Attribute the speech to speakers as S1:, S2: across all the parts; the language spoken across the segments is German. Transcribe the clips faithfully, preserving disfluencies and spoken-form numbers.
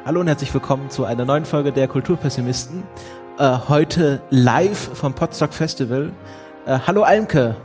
S1: Hallo und herzlich willkommen zu einer neuen Folge der Kulturpessimisten. Äh, heute live vom Potsdok Festival. Äh, hallo Almke.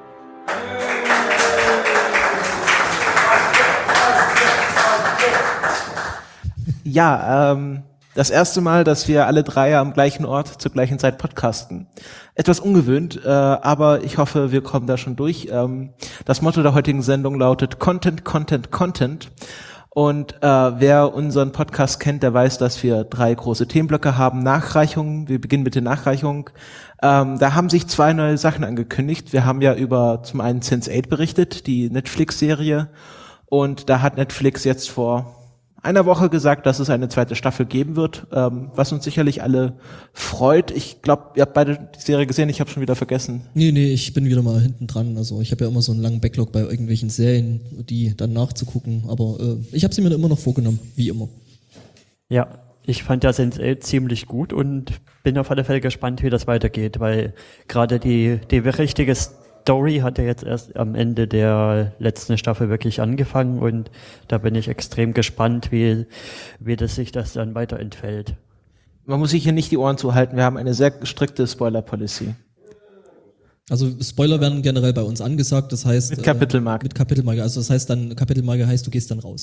S1: Ja, ähm, das erste Mal, dass wir alle drei am gleichen Ort zur gleichen Zeit podcasten. Etwas ungewöhnt, äh, aber ich hoffe, wir kommen da schon durch. Ähm, das Motto der heutigen Sendung lautet Content, Content, Content. Und äh, wer unseren Podcast kennt, der weiß, dass wir drei große Themenblöcke haben. Nachreichungen, wir beginnen mit der Nachreichung. Ähm, da haben sich zwei neue Sachen angekündigt. Wir haben ja über zum einen Sense eight berichtet, die Netflix-Serie. Und da hat Netflix jetzt vor einer Woche gesagt, dass es eine zweite Staffel geben wird, ähm, was uns sicherlich alle freut. Ich glaube, ihr habt beide die Serie gesehen, ich habe schon wieder vergessen.
S2: Nee, nee, ich bin wieder mal hinten dran. Also ich habe ja immer so einen langen Backlog bei irgendwelchen Serien, die dann nachzugucken. Aber äh, ich habe sie mir immer noch vorgenommen, wie immer.
S3: Ja, ich fand ja Sense eight ziemlich gut und bin auf alle Fälle gespannt, wie das weitergeht, weil gerade die, die richtige Story hat ja jetzt erst am Ende der letzten Staffel wirklich angefangen und da bin ich extrem gespannt, wie, wie das sich das dann weiterentfällt.
S1: Man muss sich hier nicht die Ohren zuhalten, wir haben eine sehr strikte Spoiler-Policy.
S2: Also Spoiler werden generell bei uns angesagt, das heißt...
S1: Mit Kapitelmarke.
S2: Äh, mit Kapitelmarke, also das heißt dann, Kapitelmarke heißt, du gehst dann raus.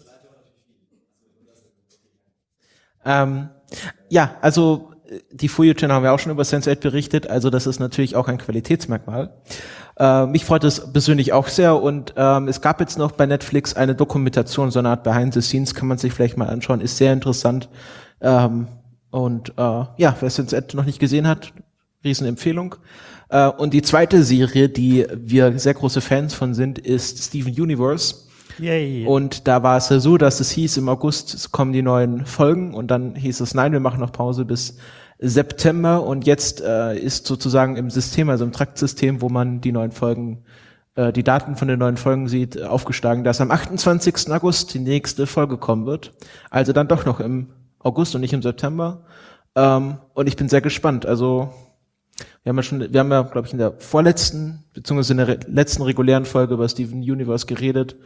S1: Ähm, ja, also die Fuyu-Channel haben wir auch schon über Sense eight berichtet, also das ist natürlich auch ein Qualitätsmerkmal. Äh, mich freut es persönlich auch sehr und ähm, es gab jetzt noch bei Netflix eine Dokumentation, so eine Art Behind the Scenes, kann man sich vielleicht mal anschauen, ist sehr interessant. Ähm, und äh, ja, wer Sense eight noch nicht gesehen hat, Riesenempfehlung. Äh, und die zweite Serie, die wir sehr große Fans von sind, ist Steven Universe.
S3: Yay.
S1: Und da war es ja so, dass es hieß, im August kommen die neuen Folgen und dann hieß es, nein, wir machen noch Pause bis September und jetzt äh, ist sozusagen im System, also im Traktsystem, wo man die neuen Folgen, äh, die Daten von den neuen Folgen sieht, aufgeschlagen, dass am achtundzwanzigsten August die nächste Folge kommen wird. Also dann doch noch im August und nicht im September. Ähm, und ich bin sehr gespannt. Also wir haben ja schon, wir haben ja, glaube ich, in der vorletzten, beziehungsweise in der re- letzten regulären Folge über Steven Universe geredet.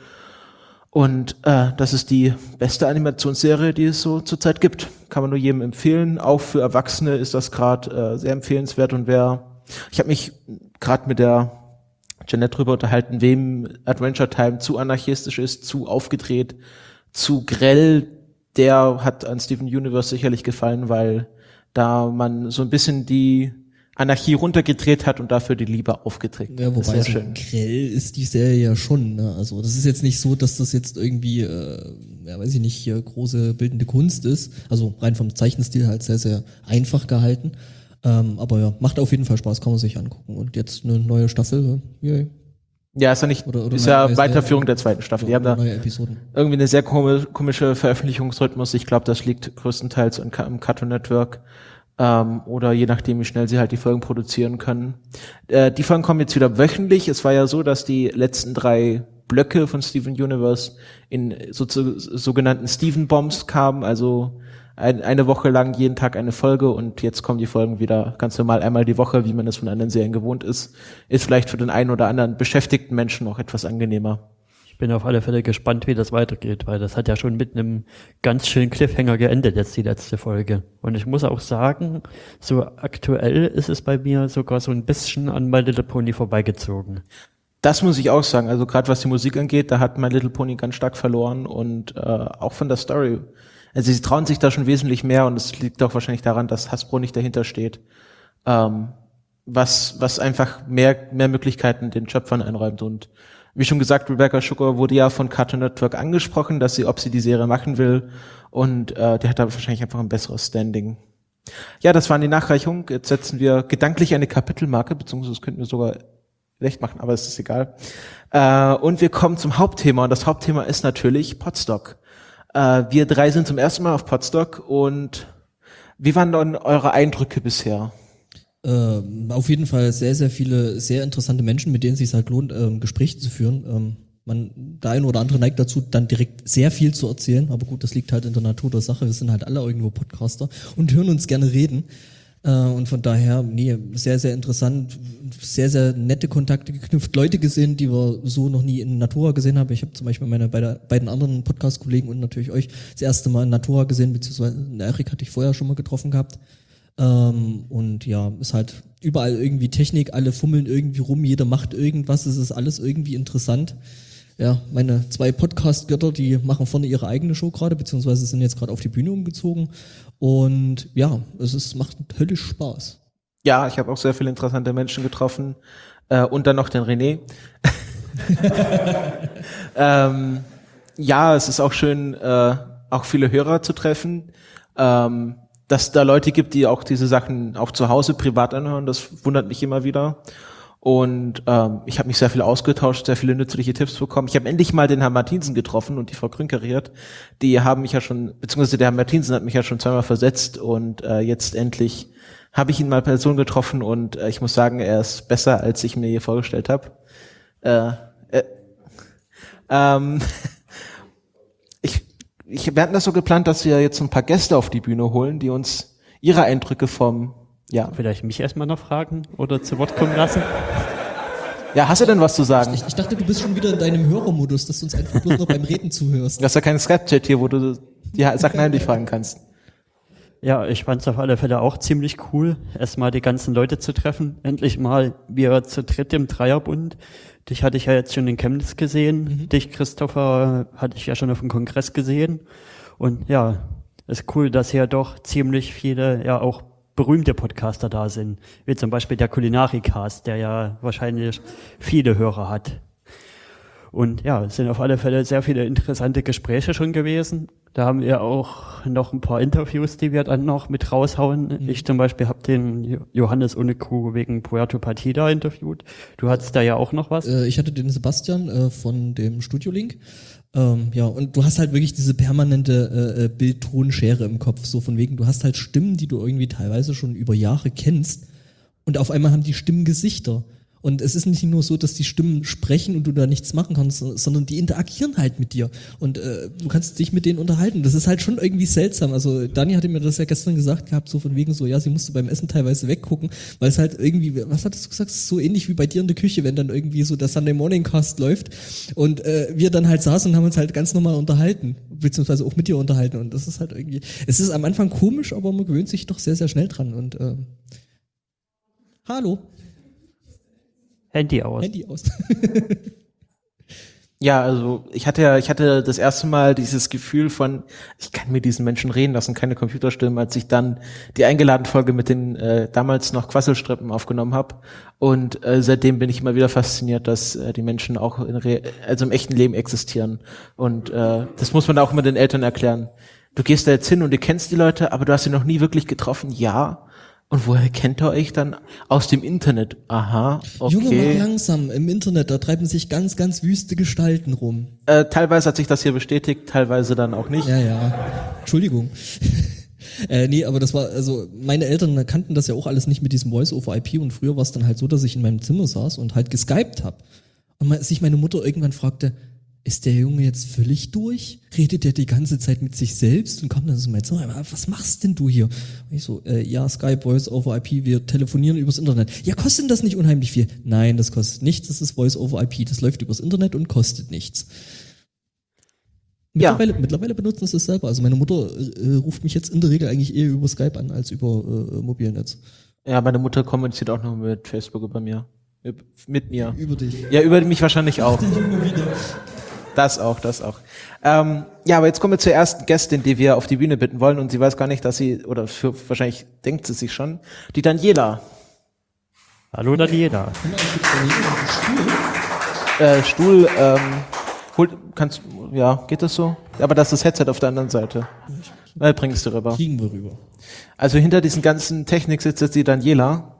S1: Und äh, das ist die beste Animationsserie, die es so zurzeit gibt. Kann man nur jedem empfehlen. Auch für Erwachsene ist das gerade äh, sehr empfehlenswert. Und wer, ich habe mich gerade mit der Jeanette drüber unterhalten, wem Adventure Time zu anarchistisch ist, zu aufgedreht, zu grell, der hat an Steven Universe sicherlich gefallen, weil da man so ein bisschen die Anarchie runtergedreht hat und dafür die Liebe aufgedreht.
S2: Ja, wobei so schön grell ist die Serie ja schon. Ne? Also das ist jetzt nicht so, dass das jetzt irgendwie, äh, ja weiß ich nicht, äh, große bildende Kunst ist. Also rein vom Zeichenstil halt sehr, sehr einfach gehalten. Ähm, aber ja, macht auf jeden Fall Spaß, kann man sich angucken. Und jetzt eine neue Staffel, yay.
S1: Ja, ist ja nicht, oder, oder ist ja Weiterführung der zweiten Staffel. Die haben da irgendwie eine sehr komische Veröffentlichungsrhythmus. Ich glaube, das liegt größtenteils im Cartoon Network. Ähm, oder je nachdem, wie schnell sie halt die Folgen produzieren können. Äh, die Folgen kommen jetzt wieder wöchentlich. Es war ja so, dass die letzten drei Blöcke von Steven Universe in so, so, sogenannten Steven Bombs kamen, also ein, eine Woche lang jeden Tag eine Folge und jetzt kommen die Folgen wieder ganz normal einmal die Woche, wie man das von anderen Serien gewohnt ist. Ist vielleicht für den einen oder anderen beschäftigten Menschen auch etwas angenehmer.
S3: Ich bin auf alle Fälle gespannt, wie das weitergeht, weil das hat ja schon mit einem ganz schönen Cliffhanger geendet, jetzt die letzte Folge. Und ich muss auch sagen, so aktuell ist es bei mir sogar so ein bisschen an My Little Pony vorbeigezogen.
S1: Das muss ich auch sagen, also gerade was die Musik angeht, da hat My Little Pony ganz stark verloren und äh, auch von der Story. Also sie trauen sich da schon wesentlich mehr und es liegt auch wahrscheinlich daran, dass Hasbro nicht dahinter steht, ähm, was was einfach mehr mehr Möglichkeiten den Schöpfern einräumt. Und wie schon gesagt, Rebecca Sugar wurde ja von Cartoon Network angesprochen, dass sie, ob sie die Serie machen will. Und äh, die hat da wahrscheinlich einfach ein besseres Standing. Ja, das waren die Nachreichungen. Jetzt setzen wir gedanklich eine Kapitelmarke, beziehungsweise das könnten wir sogar schlecht machen, aber es ist egal. Äh, und wir kommen zum Hauptthema. Und das Hauptthema ist natürlich Potsdok. Äh, wir drei sind zum ersten Mal auf Potsdok. Und wie waren dann eure Eindrücke bisher?
S2: Ähm, auf jeden Fall sehr, sehr viele sehr interessante Menschen, mit denen es sich halt lohnt, ähm, Gespräche zu führen. Ähm, man, der eine oder andere neigt dazu, dann direkt sehr viel zu erzählen, aber gut, das liegt halt in der Natur der Sache. Wir sind halt alle irgendwo Podcaster und hören uns gerne reden. Äh, und von daher, nee, sehr, sehr interessant, sehr, sehr nette Kontakte geknüpft, Leute gesehen, die wir so noch nie in Natura gesehen haben. Ich habe zum Beispiel meine beide, beiden anderen Podcast-Kollegen und natürlich euch das erste Mal in Natura gesehen, beziehungsweise Erik hatte ich vorher schon mal getroffen gehabt. Ähm, und ja, ist halt überall irgendwie Technik, alle fummeln irgendwie rum, jeder macht irgendwas, es ist alles irgendwie interessant. Ja, meine zwei Podcast-Götter, die machen vorne ihre eigene Show gerade, beziehungsweise sind jetzt gerade auf die Bühne umgezogen. Und ja, es ist, macht höllisch Spaß.
S1: Ja, ich habe auch sehr viele interessante Menschen getroffen. Äh, und dann noch den René. ähm, ja, es ist auch schön, äh, auch viele Hörer zu treffen. Ähm, dass da Leute gibt, die auch diese Sachen auch zu Hause privat anhören, das wundert mich immer wieder. Und ähm, ich habe mich sehr viel ausgetauscht, sehr viele nützliche Tipps bekommen. Ich habe endlich mal den Herrn Martinsen getroffen und die Frau Krünkeriert. Die haben mich ja schon, beziehungsweise der Herr Martinsen hat mich ja schon zweimal versetzt und äh, jetzt endlich habe ich ihn mal Person getroffen und äh, ich muss sagen, er ist besser, als ich mir hier vorgestellt habe. Äh, äh, ähm, ich, ich, wir hatten das so geplant, dass wir jetzt ein paar Gäste auf die Bühne holen, die uns ihre Eindrücke vom Ja.
S3: Vielleicht mich erstmal noch fragen oder zu Wort kommen lassen.
S1: Ja, hast du denn was zu sagen?
S2: Ich, ich dachte, du bist schon wieder in deinem Hörermodus, dass du uns einfach bloß noch beim Reden zuhörst.
S1: Du hast ja keinen Skype-Chat hier, wo du die Sachen heimlich fragen kannst.
S3: Ja, ich fand es auf alle Fälle auch ziemlich cool, erstmal die ganzen Leute zu treffen. Endlich mal wir zu dritt im Dreierbund. Dich hatte ich ja jetzt schon in Chemnitz gesehen. Mhm. Dich, Christopher, hatte ich ja schon auf dem Kongress gesehen. Und ja, ist cool, dass hier doch ziemlich viele, ja auch berühmte Podcaster da sind, wie zum Beispiel der Kulinarikast, der ja wahrscheinlich viele Hörer hat. Und ja, es sind auf alle Fälle sehr viele interessante Gespräche schon gewesen. Da haben wir auch noch ein paar Interviews, die wir dann noch mit raushauen. Mhm. Ich zum Beispiel habe den Johannes Uneku wegen Puerto Partida interviewt. Du hattest da ja auch noch was.
S2: Äh, ich hatte den Sebastian äh, von dem Studiolink. Ähm, ja, und du hast halt wirklich diese permanente äh, Bild-Ton-Schere im Kopf, so von wegen, du hast halt Stimmen, die du irgendwie teilweise schon über Jahre kennst und auf einmal haben die Stimmen Gesichter. Und es ist nicht nur so, dass die Stimmen sprechen und du da nichts machen kannst, sondern die interagieren halt mit dir. Und äh, du kannst dich mit denen unterhalten. Das ist halt schon irgendwie seltsam. Also Dani hatte mir das ja gestern gesagt gehabt, so von wegen so, ja, sie musste beim Essen teilweise weggucken, weil es halt irgendwie, was hattest du gesagt, es ist so ähnlich wie bei dir in der Küche, wenn dann irgendwie so der Sunday Morning Cast läuft und äh, wir dann halt saßen und haben uns halt ganz normal unterhalten, beziehungsweise auch mit dir unterhalten. Und das ist halt irgendwie, es ist am Anfang komisch, aber man gewöhnt sich doch sehr, sehr schnell dran. Und äh, hallo.
S3: Handy aus.
S2: Handy aus.
S1: Ja, also ich hatte ja, ich hatte das erste Mal dieses Gefühl von, ich kann mit diesen Menschen reden lassen, keine Computerstimmen, als ich dann die eingeladen Folge mit den äh, damals noch Quasselstrippen aufgenommen habe. Und äh, seitdem bin ich immer wieder fasziniert, dass äh, die Menschen auch in Re- also im echten Leben existieren. Und äh, das muss man auch immer den Eltern erklären. Du gehst da jetzt hin und du kennst die Leute, aber du hast sie noch nie wirklich getroffen. Ja. Und woher kennt ihr euch dann? Aus dem Internet. Aha, okay.
S2: Junge, mach langsam. Im Internet, da treiben sich ganz, ganz wüste Gestalten rum.
S1: Äh, teilweise hat sich das hier bestätigt, teilweise dann auch nicht.
S2: Ja, ja. Entschuldigung. äh, nee, aber das war, also meine Eltern kannten das ja auch alles nicht mit diesem Voice-over-I P und früher war es dann halt so, dass ich in meinem Zimmer saß und halt geskypt habe. Und mal, sich meine Mutter irgendwann fragte, ist der Junge jetzt völlig durch? Redet der die ganze Zeit mit sich selbst? Und kam dann so mein Zimmer, was machst denn du hier? Und ich so, äh, ja, Skype, Voice over I P, wir telefonieren übers Internet. Ja, kostet denn das nicht unheimlich viel? Nein, das kostet nichts, das ist Voice over I P, das läuft übers Internet und kostet nichts. Mittlerweile, ja. mittlerweile benutzen sie es selber. Also meine Mutter äh, ruft mich jetzt in der Regel eigentlich eher über Skype an als über äh, Mobilnetz.
S1: Ja, meine Mutter kommuniziert auch noch mit Facebook über mir. Mit mir.
S2: Über dich.
S1: Ja, über mich wahrscheinlich auch.
S2: Die Junge wieder.
S1: Das auch, das auch. Ähm, ja, aber jetzt kommen wir zur ersten Gästin, die wir auf die Bühne bitten wollen. Und sie weiß gar nicht, dass sie, oder für, wahrscheinlich denkt sie sich schon, die Daniela.
S3: Hallo Daniela.
S1: Äh, Stuhl, ähm, holt, kannst, ja, geht das so? Aber das ist das Headset auf der anderen Seite. Äh, bringst du rüber.
S2: Kriegen wir rüber.
S1: Also hinter diesen ganzen Technik sitzt jetzt die Daniela.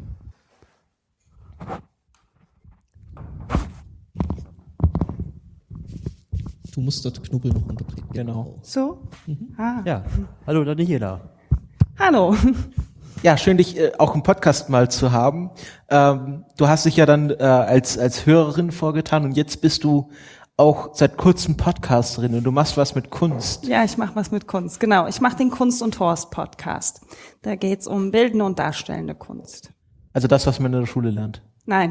S2: Du musst das Knubbel noch unterbringen.
S1: Genau.
S4: So? Mhm. Ah.
S3: Ja, hallo Daniela.
S4: Hallo.
S1: Ja, schön, dich äh, auch im Podcast mal zu haben. Ähm, du hast dich ja dann äh, als als Hörerin vorgetan und jetzt bist du auch seit kurzem Podcasterin und du machst was mit Kunst.
S4: Ja, ich mache was mit Kunst, genau. Ich mache den Kunst und Horst Podcast. Da geht's um bildende und darstellende Kunst.
S1: Also das, was man in der Schule lernt.
S4: Nein.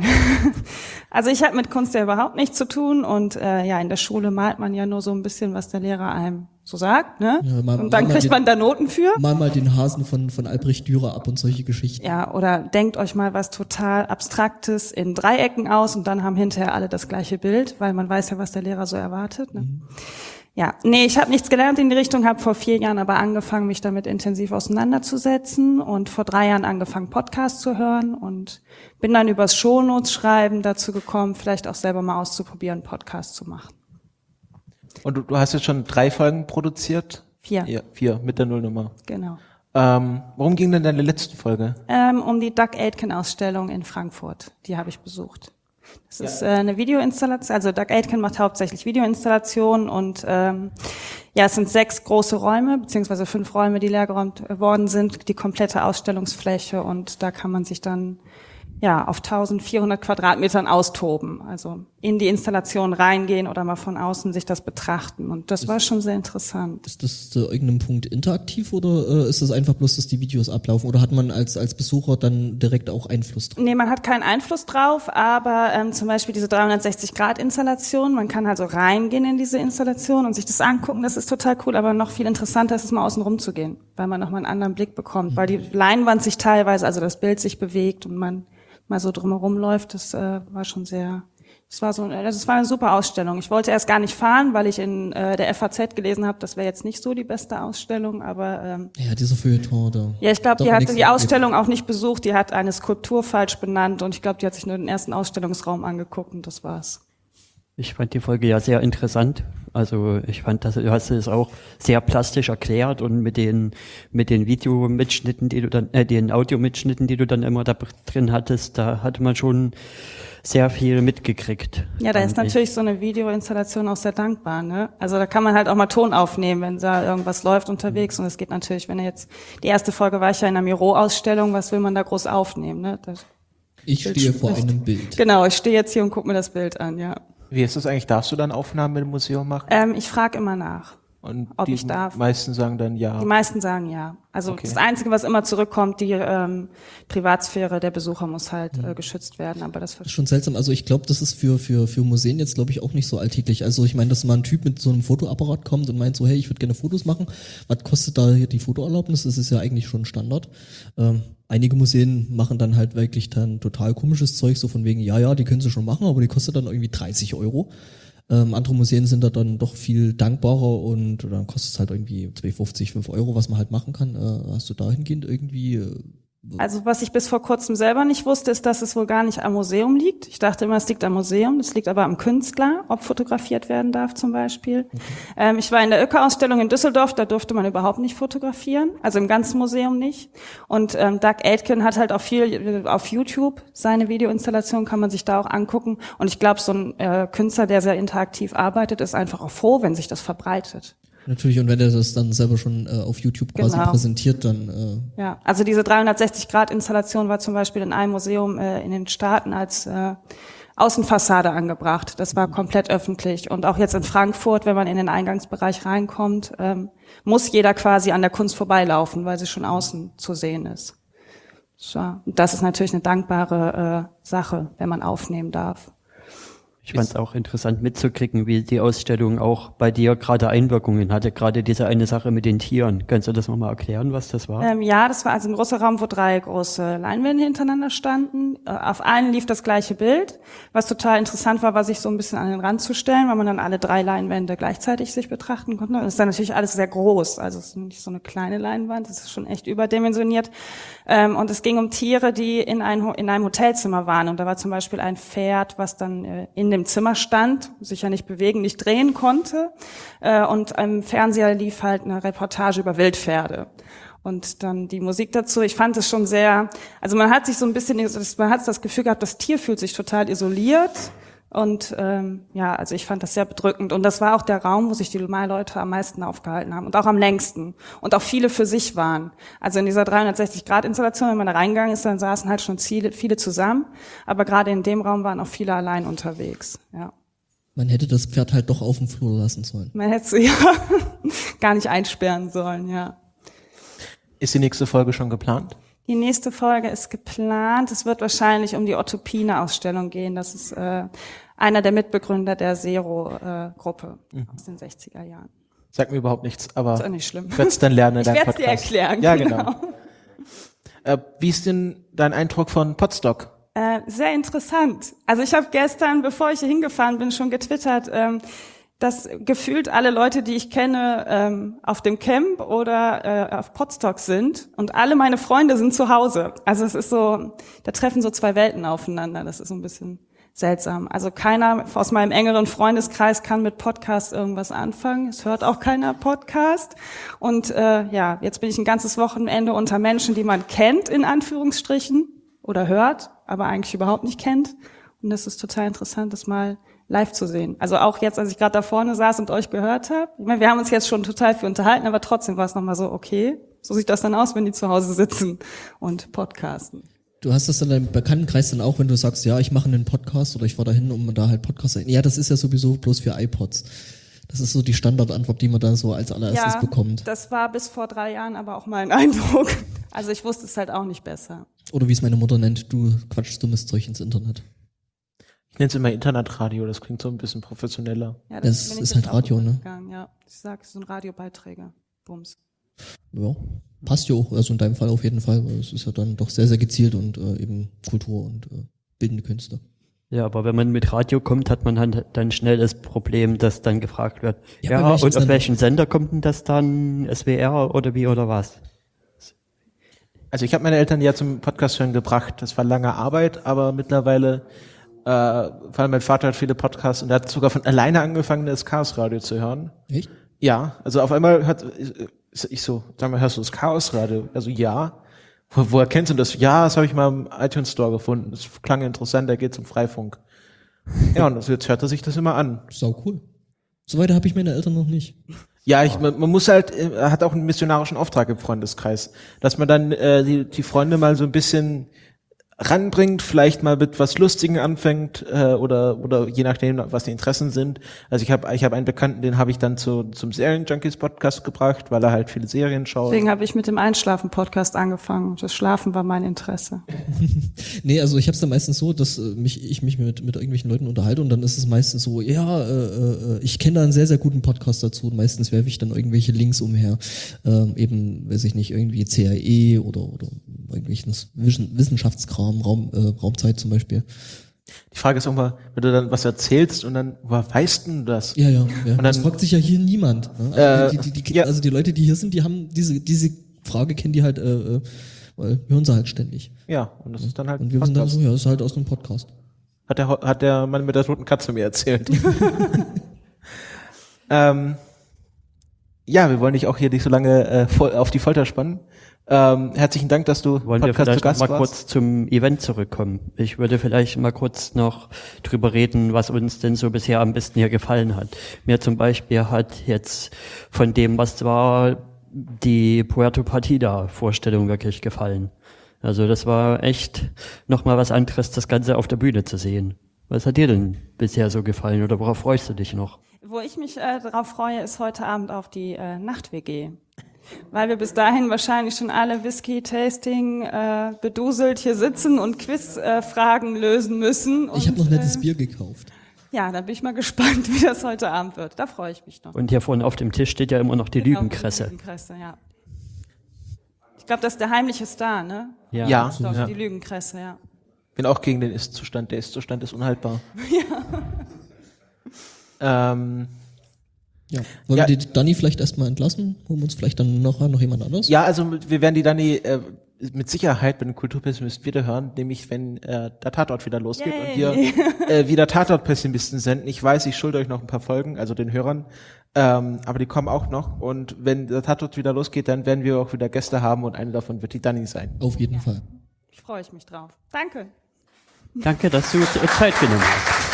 S4: Also ich habe mit Kunst ja überhaupt nichts zu tun und äh, ja, in der Schule malt man ja nur so ein bisschen, was der Lehrer einem so sagt, ne?
S2: Ja, mal,
S4: und dann
S2: mal
S4: kriegt
S2: den,
S4: man da Noten für.
S2: Mal mal den Hasen von von Albrecht Dürer ab und solche Geschichten.
S4: Ja, oder denkt euch mal was total Abstraktes in Dreiecken aus und dann haben hinterher alle das gleiche Bild, weil man weiß ja, was der Lehrer so erwartet. Ne? Mhm. Ja, nee, ich habe nichts gelernt in die Richtung, habe vor vier Jahren aber angefangen, mich damit intensiv auseinanderzusetzen und vor drei Jahren angefangen, Podcasts zu hören und bin dann übers Shownotes schreiben dazu gekommen, vielleicht auch selber mal auszuprobieren, Podcasts zu machen.
S1: Und du, du hast jetzt schon drei Folgen produziert?
S4: Vier.
S1: Ja, vier, mit der Nullnummer.
S4: Genau.
S1: Ähm, worum ging denn deine letzte Folge?
S4: Ähm, um die Doug Aitken-Ausstellung in Frankfurt. Die habe ich besucht. Das ja. ist äh, eine Videoinstallation, also Doug Aitken macht hauptsächlich Videoinstallationen und ähm, ja, es sind sechs große Räume, beziehungsweise fünf Räume, die leergeräumt worden sind, die komplette Ausstellungsfläche und da kann man sich dann ja auf eintausendvierhundert Quadratmetern austoben, also in die Installation reingehen oder mal von außen sich das betrachten und das ist, war schon sehr interessant.
S2: Ist das zu irgendeinem Punkt interaktiv oder äh, ist das einfach bloß, dass die Videos ablaufen oder hat man als als Besucher dann direkt auch Einfluss drauf?
S4: Nee, man hat keinen Einfluss drauf, aber ähm, zum Beispiel diese dreihundertsechzig Grad Installation, man kann also reingehen in diese Installation und sich das angucken, das ist total cool, aber noch viel interessanter ist es mal außen rum zu gehen, weil man nochmal einen anderen Blick bekommt, mhm. weil die Leinwand sich teilweise, also das Bild sich bewegt und man mal so drumherum läuft, das äh, war schon sehr, das war so, das war eine super Ausstellung. Ich wollte erst gar nicht fahren, weil ich in äh, der F A Z gelesen habe, das wäre jetzt nicht so die beste Ausstellung, aber ähm,
S2: ja, dieser Feuilleton da.
S4: Ja, ich glaube, die hatte die Ausstellung auch nicht besucht, die hat eine Skulptur falsch benannt und ich glaube, die hat sich nur den ersten Ausstellungsraum angeguckt und das war's.
S3: Ich fand die Folge ja sehr interessant. Also ich fand, dass du hast es auch sehr plastisch erklärt und mit den mit den Videomitschnitten, die du dann, äh, den Audiomitschnitten, die du dann immer da drin hattest, da hatte man schon sehr viel mitgekriegt.
S4: Ja, da ist natürlich so eine Videoinstallation auch sehr dankbar, ne? Also da kann man halt auch mal Ton aufnehmen, wenn da irgendwas läuft unterwegs und es geht natürlich, wenn er jetzt, die erste Folge war ich ja in einer Miro-Ausstellung, was will man da groß aufnehmen, ne? Das
S2: ich
S4: Bild
S2: stehe
S4: spricht.
S2: vor einem Bild.
S4: Genau, ich stehe jetzt hier und gucke mir das Bild an, ja.
S1: Wie ist das eigentlich? Darfst du dann Aufnahmen im Museum machen?
S4: Ähm, ich frage immer nach,
S1: und
S4: ob
S1: die
S4: ich darf.
S1: meisten sagen dann ja.
S4: Die meisten sagen ja. Also
S1: Okay.
S4: das Einzige, was immer zurückkommt, die ähm, Privatsphäre der Besucher muss halt äh, geschützt werden. Aber das
S2: Das ist schon seltsam. Also ich glaube, das ist für für für Museen jetzt, glaube ich, auch nicht so alltäglich. Also ich meine, dass mal ein Typ mit so einem Fotoapparat kommt und meint so, hey, ich würde gerne Fotos machen. Was kostet da hier die Fotoerlaubnis? Das ist ja eigentlich schon Standard. Ähm, Einige Museen machen dann halt wirklich dann total komisches Zeug, so von wegen, ja, ja, die können sie schon machen, aber die kostet dann irgendwie dreißig Euro. Ähm, andere Museen sind da dann doch viel dankbarer und dann kostet es halt irgendwie zwei fünfzig, fünf Euro, was man halt machen kann. Äh, hast du dahingehend irgendwie... Äh,
S4: Also was ich bis vor kurzem selber nicht wusste, ist, dass es wohl gar nicht am Museum liegt. Ich dachte immer, es liegt am Museum, es liegt aber am Künstler, ob fotografiert werden darf zum Beispiel. Okay. Ähm, ich war in der Öko-Ausstellung in Düsseldorf, da durfte man überhaupt nicht fotografieren, also im ganzen Museum nicht. Und ähm, Doug Aitken hat halt auch viel auf YouTube, seine Videoinstallation kann man sich da auch angucken. Und ich glaube, so ein äh, Künstler, der sehr interaktiv arbeitet, ist einfach auch froh, wenn sich das verbreitet.
S2: Natürlich, und wenn er das dann selber schon äh, auf YouTube quasi
S4: genau.
S2: präsentiert, dann... Äh
S4: Ja, also diese dreihundertsechzig Grad Installation war zum Beispiel in einem Museum äh, in den Staaten als äh, Außenfassade angebracht. Das war komplett öffentlich. Und auch jetzt in Frankfurt, wenn man in den Eingangsbereich reinkommt, ähm, muss jeder quasi an der Kunst vorbeilaufen, weil sie schon außen zu sehen ist. So. Und das ist natürlich eine dankbare äh, Sache, wenn man aufnehmen darf.
S3: Ich fand es auch interessant mitzukriegen, wie die Ausstellung auch bei dir gerade Einwirkungen hatte, gerade diese eine Sache mit den Tieren. Kannst du das nochmal erklären, was das war?
S4: Ähm, ja, das war also ein großer Raum, wo drei große Leinwände hintereinander standen. Äh, auf allen lief das gleiche Bild. Was total interessant war, war sich so ein bisschen an den Rand zu stellen, weil man dann alle drei Leinwände gleichzeitig sich betrachten konnte. Und es ist dann natürlich alles sehr groß. Also es ist nicht so eine kleine Leinwand, es ist schon echt überdimensioniert. Ähm, und es ging um Tiere, die in, ein, in einem Hotelzimmer waren. Und da war zum Beispiel ein Pferd, was dann äh, in dem Zimmer stand, sich ja nicht bewegen, nicht drehen konnte. Äh, und im Fernseher lief halt eine Reportage über Wildpferde. Und dann die Musik dazu. Ich fand es schon sehr, also man hat sich so ein bisschen, man hat das Gefühl gehabt, das Tier fühlt sich total isoliert. Und ähm, ja, also ich fand das sehr bedrückend. Und das war auch der Raum, wo sich die Leute am meisten aufgehalten haben und auch am längsten. Und auch viele für sich waren. Also in dieser dreihundertsechzig Grad Installation, wenn man da reingegangen ist, dann saßen halt schon viele, viele zusammen. Aber gerade in dem Raum waren auch viele allein unterwegs. Ja.
S2: Man hätte das Pferd halt doch auf dem Flur lassen sollen.
S4: Man hätte es ja gar nicht einsperren sollen, ja.
S1: Ist die nächste Folge schon geplant?
S4: Die nächste Folge ist geplant. Es wird wahrscheinlich um die Otto Pine-Ausstellung gehen. Das ist äh, einer der Mitbegründer der Zero-Gruppe äh, mhm. aus den sechziger Jahren.
S1: Sagt mir überhaupt nichts, aber
S4: ist auch nicht schlimm.
S1: Ich werde es dann lernen in deinem
S4: Ich
S1: Podcast.
S4: werde es dir erklären.
S1: Ja,
S4: genau.
S1: genau. Äh, wie ist denn dein Eindruck von Podstock?
S4: Äh, sehr interessant. Also ich habe gestern, bevor ich hier hingefahren bin, schon getwittert, ähm, dass gefühlt alle Leute, die ich kenne, ähm, auf dem Camp oder äh, auf Podstock sind und alle meine Freunde sind zu Hause. Also es ist so, da treffen so zwei Welten aufeinander. Das ist so ein bisschen seltsam. Also keiner aus meinem engeren Freundeskreis kann mit Podcast irgendwas anfangen. Es hört auch keiner Podcast. Und äh, ja, jetzt bin ich ein ganzes Wochenende unter Menschen, die man kennt, in Anführungsstrichen, oder hört, aber eigentlich überhaupt nicht kennt. Und das ist total interessant, das mal live zu sehen. Also auch jetzt, als ich gerade da vorne saß und euch gehört habe. Ich meine, wir haben uns jetzt schon total viel unterhalten, aber trotzdem war es nochmal so, okay, so sieht das dann aus, wenn die zu Hause sitzen und podcasten.
S2: Du hast das dann im Bekanntenkreis dann auch, wenn du sagst, ja, ich mache einen Podcast oder ich war dahin, um da halt Podcast zu. Ja, das ist ja sowieso bloß für iPods. Das ist so die Standardantwort, die man da so als allererstes
S4: ja,
S2: bekommt.
S4: Das war bis vor drei Jahren aber auch mal ein Eindruck. Also ich wusste es halt auch nicht besser.
S2: Oder wie es meine Mutter nennt, du quatschst dummes Zeug ins Internet.
S1: Ich nenne es immer Internetradio, das klingt so ein bisschen professioneller.
S4: Ja,
S2: das
S4: bin ich
S2: ist
S4: jetzt
S2: halt
S4: auch
S2: Radio, ne?
S4: gegangen, ja. Ich sag, es sind Radiobeiträge. Bums.
S2: Ja, passt ja auch, also in deinem Fall auf jeden Fall, weil es ist ja dann doch sehr, sehr gezielt und äh, eben Kultur und äh, bildende Künste.
S3: Ja, aber wenn man mit Radio kommt, hat man halt dann schnell das Problem, dass dann gefragt wird,
S2: ja,
S3: ja, und
S2: Sender?
S3: auf welchen Sender kommt denn das dann? S W R oder wie oder was?
S1: Also ich habe meine Eltern ja zum Podcast hören gebracht. Das war lange Arbeit, aber mittlerweile, äh, vor allem mein Vater hat viele Podcasts und er hat sogar von alleine angefangen, das Chaos-Radio zu hören.
S2: Echt?
S1: Ja, also auf einmal hört ich so, sag mal, hörst du das Chaos-Radio? Also ja. Wo, woher kennst du das? Ja, das habe ich mal im iTunes Store gefunden. Das klang interessant, der geht zum Freifunk. Ja, und jetzt hört er sich das immer an.
S2: Sau cool. So weiter habe ich meine Eltern noch nicht.
S1: Ja, ich, man, man muss halt, er hat auch einen missionarischen Auftrag im Freundeskreis, dass man dann äh, die, die Freunde mal so ein bisschen ranbringt, vielleicht mal mit was Lustigen anfängt äh, oder oder je nachdem, was die Interessen sind. Also ich habe ich habe einen Bekannten, den habe ich dann zu, zum Serien-Junkies-Podcast gebracht, weil er halt viele Serien schaut.
S4: Deswegen habe ich mit dem Einschlafen-Podcast angefangen. Das Schlafen war mein Interesse.
S2: Nee, also ich habe es dann meistens so, dass äh, mich ich mich mit mit irgendwelchen Leuten unterhalte und dann ist es meistens so, ja, äh, äh, ich kenne da einen sehr, sehr guten Podcast dazu und meistens werfe ich dann irgendwelche Links umher. Ähm, eben, weiß ich nicht, irgendwie C I E oder oder irgendwelchen Wissenschaftskram. Raum, äh, Raumzeit zum Beispiel.
S1: Die Frage ist auch mal, wenn du dann was erzählst und dann, woher weißt du das?
S2: Ja, ja, ja.
S1: Und dann,
S2: das fragt sich ja hier niemand. Ne? Also, äh, die, die, die, ja. also die Leute, die hier sind, die haben diese diese Frage, kennen die halt, äh, weil hören sie halt ständig.
S1: Ja, und das ist dann halt
S2: und wir sind dann so, ja, das ist halt aus einem Podcast.
S1: Hat der, hat der Mann mit der toten Katze mir erzählt. ähm, ja, wir wollen dich auch hier nicht so lange äh, voll auf die Folter spannen. Ähm, herzlichen Dank, dass du
S3: Wollen
S1: Podcast
S3: wir vielleicht
S1: zu Gast
S3: mal
S1: warst.
S3: kurz zum Event zurückkommen. Ich würde vielleicht mal kurz noch drüber reden, was uns denn so bisher am besten hier gefallen hat. Mir zum Beispiel hat jetzt von dem, was war, die Puerto Partida-Vorstellung wirklich gefallen. Also das war echt nochmal was anderes, das Ganze auf der Bühne zu sehen. Was hat dir denn bisher so gefallen oder worauf freust du dich noch?
S4: Wo ich mich äh, darauf freue, ist heute Abend auf die äh, Nacht-W G. Weil wir bis dahin wahrscheinlich schon alle Whisky-Tasting äh, beduselt hier sitzen und Quiz-Fragen äh, lösen müssen.
S2: Ich habe noch nettes
S4: äh,
S2: Bier gekauft.
S4: Ja, da bin ich mal gespannt, wie das heute Abend wird. Da freue ich mich noch.
S3: Und hier vorne auf dem Tisch steht ja immer noch die
S4: Genau,
S3: Lügenkresse.
S4: Die Lügenkresse, ja. Ich glaube, das ist der heimliche Star, ne?
S3: Ja.
S1: Ja,
S4: Doch,
S1: ja.
S4: die Lügenkresse, ja.
S1: Bin auch gegen den Ist-Zustand. Der Ist-Zustand ist unhaltbar. Ja. ähm,
S2: Ja. Wollen
S1: Ja.
S2: wir die Dani vielleicht erstmal entlassen? Holen wir uns vielleicht dann noch, noch jemand anderes?
S1: ja, also wir werden die Dani äh, mit Sicherheit bei den Kulturpessimisten wieder hören, nämlich wenn äh, der Tatort wieder losgeht
S4: Yay.
S1: und wir äh, wieder Tatort-Pessimisten senden. Ich weiß, ich schulde euch noch ein paar Folgen, also den Hörern, ähm, aber die kommen auch noch. Und wenn der Tatort wieder losgeht, dann werden wir auch wieder Gäste haben und eine davon wird die Dani sein.
S2: Auf jeden Fall.
S4: Ich freue mich drauf. Danke.
S3: Danke, dass du Zeit genommen hast.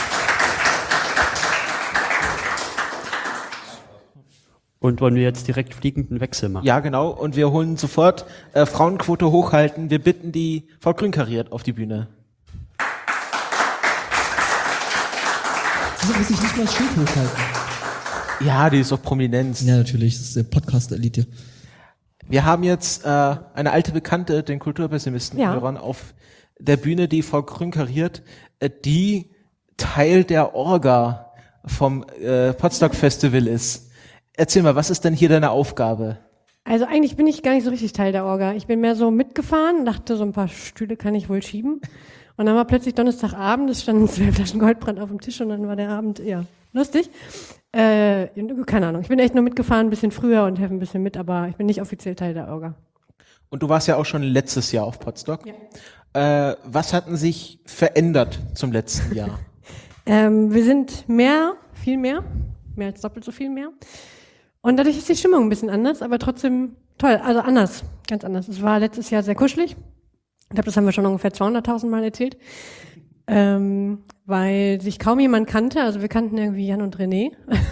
S3: Und wollen wir jetzt direkt fliegenden Wechsel machen?
S1: Ja, genau. Und wir holen sofort äh, Frauenquote hochhalten. Wir bitten die Frau Grünkariert auf die Bühne.
S2: Wieso muss ich nicht mal das Schild hochhalten?
S1: Ja, die ist doch Prominenz.
S2: Ja, natürlich, das ist der Podcast-Elite.
S1: Wir haben jetzt äh, eine alte Bekannte, den Kulturpessimisten,
S5: Ja.
S1: Hörern, auf der Bühne, die Frau Grün kariert, äh, die Teil der Orga vom äh, Potsdok Festival ist. Erzähl mal, was ist denn hier deine Aufgabe?
S5: Also eigentlich bin ich gar nicht so richtig Teil der Orga. Ich bin mehr so mitgefahren, dachte, so ein paar Stühle kann ich wohl schieben. Und dann war plötzlich Donnerstagabend, es standen zwei Flaschen Goldbrand auf dem Tisch und dann war der Abend, ja, lustig. Äh, keine Ahnung, ich bin echt nur mitgefahren, ein bisschen früher und helfe ein bisschen mit, aber ich bin nicht offiziell Teil der Orga.
S1: Und du warst ja auch schon letztes Jahr auf Potsdok.
S5: Ja.
S1: Äh, was hatten sich verändert zum letzten Jahr?
S5: Ähm, wir sind mehr, viel mehr, mehr als doppelt so viel mehr. Und dadurch ist die Stimmung ein bisschen anders, aber trotzdem toll, also anders, ganz anders. Es war letztes Jahr sehr kuschelig. Ich glaube, das haben wir schon ungefähr zweihunderttausend Mal erzählt. Ähm, weil sich kaum jemand kannte, also wir kannten irgendwie Jan und René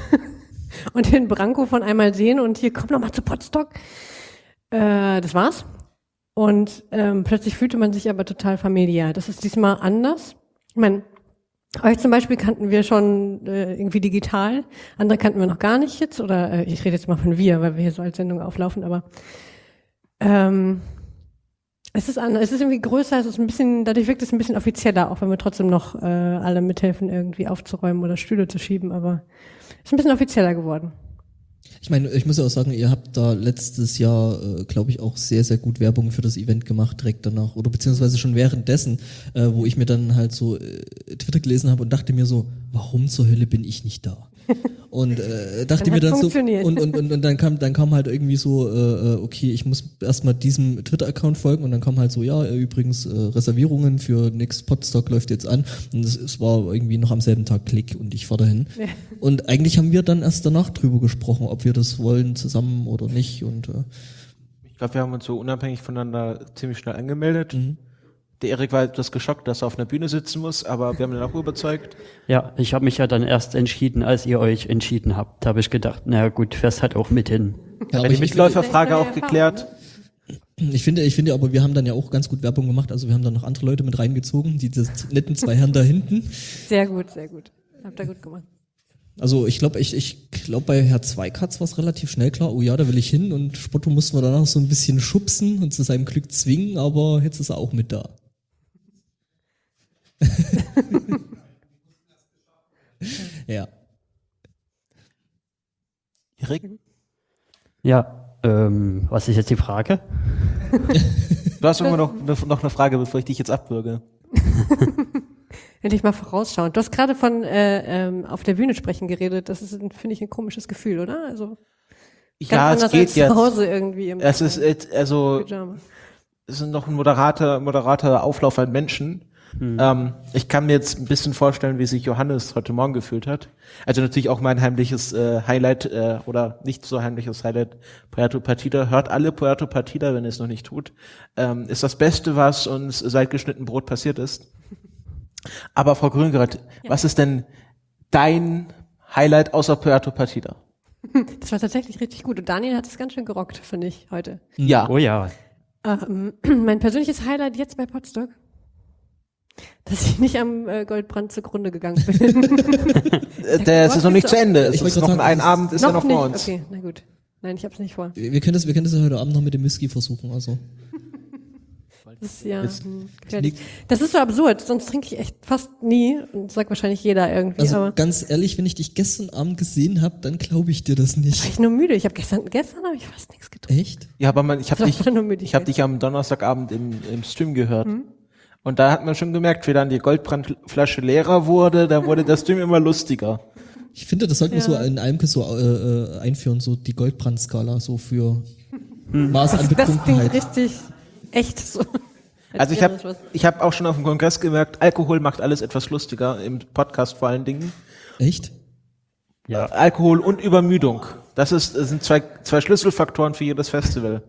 S5: und den Branko von einmal sehen und hier, komm noch mal zu Potsdok. Äh, das war's. Und ähm, plötzlich fühlte man sich aber total familiär. Das ist diesmal anders. Ich meine, euch zum Beispiel kannten wir schon äh, irgendwie digital, andere kannten wir noch gar nicht jetzt, oder äh, ich rede jetzt mal von wir, weil wir hier so als Sendung auflaufen, aber ähm, es ist anders, es ist irgendwie größer, es ist ein bisschen, dadurch wirkt es ein bisschen offizieller, auch wenn wir trotzdem noch äh, alle mithelfen, irgendwie aufzuräumen oder Stühle zu schieben, aber es ist ein bisschen offizieller geworden.
S2: Ich meine, ich muss ja auch sagen, ihr habt da letztes Jahr, äh, glaube ich, auch sehr, sehr gut Werbung für das Event gemacht, direkt danach. Oder beziehungsweise schon währenddessen, äh, wo ich mir dann halt so äh, Twitter gelesen habe und dachte mir so, warum zur Hölle bin ich nicht da? Und äh, dachte
S5: Dann
S2: mir
S5: hat's
S2: dann so,
S5: funktioniert.
S2: und, und, und, und dann kam dann kam halt irgendwie so, äh, okay, ich muss erstmal diesem Twitter-Account folgen und dann kam halt so, ja, äh, übrigens, äh, Reservierungen für Next Potsdok läuft jetzt an. Und es, es war irgendwie noch am selben Tag Klick und ich fahr dahin.
S5: Ja.
S2: Und eigentlich haben wir dann erst danach drüber gesprochen, ob wir das wollen zusammen oder nicht. Und äh,
S1: Ich glaube, wir haben uns so unabhängig voneinander ziemlich schnell angemeldet.
S2: Mhm.
S1: Der Erik war etwas geschockt, dass er auf einer Bühne sitzen muss, aber wir haben ihn auch überzeugt.
S3: Ja, ich habe mich ja dann erst entschieden, als ihr euch entschieden habt. Da habe ich gedacht, na gut, fährst halt auch mit hin.
S2: ja, aber
S1: Die
S2: ich, ich,
S1: Mitläuferfrage
S5: Ja,
S1: auch
S5: ja,
S1: geklärt.
S2: ich finde, ich finde, aber wir haben dann ja auch ganz gut Werbung gemacht. Also wir haben dann noch andere Leute mit reingezogen, die das netten zwei Herren da hinten.
S5: Sehr gut, sehr gut. Habt ihr gut gemacht.
S2: Also ich glaube, ich, ich glaube bei Herr Zweikatz war es relativ schnell klar, oh ja, da will ich hin. Und Spotto mussten wir danach so ein bisschen schubsen und zu seinem Glück zwingen, aber jetzt ist er auch mit da. Ja.
S1: Erik?
S3: Ja, ähm, was ist jetzt die Frage?
S1: Du hast immer noch, noch eine Frage, bevor ich dich jetzt abwürge.
S5: Endlich mal vorausschauen. Du hast gerade von äh, ähm, auf der Bühne sprechen geredet. Das ist, finde ich, ein komisches Gefühl, oder? Also ganz
S1: Ja, es
S5: anders
S1: geht
S5: als
S1: jetzt.
S5: zu Hause irgendwie im
S1: Es ist, äh, also,
S5: Pyjama.
S1: es ist noch ein moderater, moderater Auflauf an Menschen. Ähm, ich kann mir jetzt ein bisschen vorstellen, wie sich Johannes heute Morgen gefühlt hat. Also natürlich auch mein heimliches äh, Highlight äh, oder nicht so heimliches Highlight, Puerto Partida. Hört alle Puerto Partida, wenn ihr es noch nicht tut. Ähm, ist das Beste, was uns seit geschnitten Brot passiert ist. Aber Frau Grüngerath,
S5: Ja.
S1: was ist denn dein Highlight außer Puerto Partida?
S5: Das war tatsächlich richtig gut. Und Daniel hat es ganz schön gerockt, finde ich, heute.
S1: Ja.
S3: Oh ja.
S5: Ähm, mein persönliches Highlight jetzt bei Potsdok, dass ich nicht am äh, Goldbrand zugrunde gegangen bin.
S1: Äh, Der ist noch nicht zu Ende. Es
S2: Ich wollte
S1: ist noch
S2: gerade
S1: ein
S2: sagen,
S1: Abend, ist ja noch
S5: nicht.
S1: vor uns.
S5: Okay, na gut. Nein, ich hab's nicht vor.
S2: Wir können das, wir können das ja heute Abend noch mit dem Whisky versuchen, also.
S5: Das ist ja
S1: Jetzt
S5: hm, gefährlich. Das ist so absurd, sonst trinke ich echt fast nie und sagt wahrscheinlich jeder irgendwie.
S2: Also
S5: aber
S2: ganz ehrlich, wenn ich dich gestern Abend gesehen habe, dann glaube ich dir das
S5: war
S2: nicht.
S5: ich nur müde. Ich habe gestern, gestern habe ich fast nichts getrunken.
S2: Echt?
S1: Ja, aber man, ich habe
S5: Das war
S1: dich,
S5: einfach nur Müdigkeit.
S1: ich habe dich am Donnerstagabend im, im Stream gehört. Und da hat man schon gemerkt, wie dann die Goldbrandflasche leerer wurde, da wurde der Stream immer lustiger.
S2: Ich finde, das sollten wir
S5: Ja.
S2: so in Almke so äh, äh, einführen, so die Goldbrand-Skala, so für
S1: Hm.
S2: Maß an
S5: Das klingt
S2: Betrunkenheit.
S5: richtig echt so. Als
S1: Also ich
S5: wäre
S1: habe
S5: das was.
S1: ich hab auch schon auf dem Kongress gemerkt, Alkohol macht alles etwas lustiger, im Podcast vor allen Dingen.
S2: Echt?
S3: Ja.
S1: Alkohol und Übermüdung. Das ist, das sind zwei, zwei Schlüsselfaktoren für jedes Festival.